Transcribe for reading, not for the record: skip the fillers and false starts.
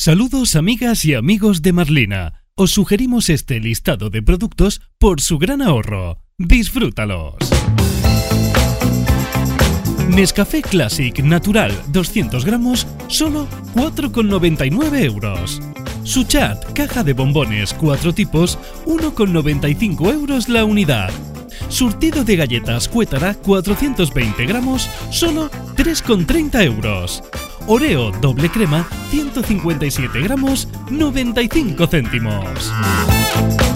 Saludos amigas y amigos de Marlina. Os sugerimos este listado de productos por su gran ahorro. ¡Disfrútalos! Nescafé Classic Natural 200 gramos, solo 4,99 euros. Suchat, caja de bombones 4 tipos, 1,95 euros la unidad. Surtido de galletas Cuétara 420 gramos, solo 3,30 euros. Oreo doble crema 157 gramos, 95 céntimos.